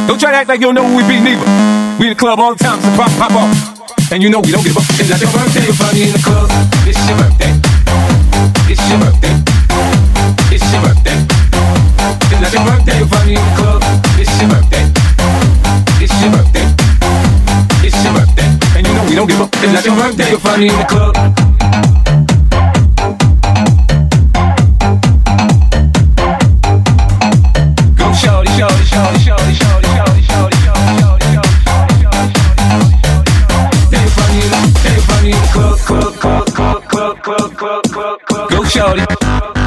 Don't try to act like you don't know who we be, neither. We in the club all the time, so pop off. And you know we don't give up. It's not your birthday, you'll find me in the club. It's your birthday. It's your birthday. It's your birthday. It's not your birthday, you'll find me in the club. It's your birthday. It's your birthday. It's your birthday. And you know we don't give up. It's not your birthday, you'll find me in the club. Go shorty, shorty, shorty, shorty, shorty, shorty, shorty, shorty, shorty, shorty, then you find me in the club, club, club, club, club, club, club, club, club. Go shorty.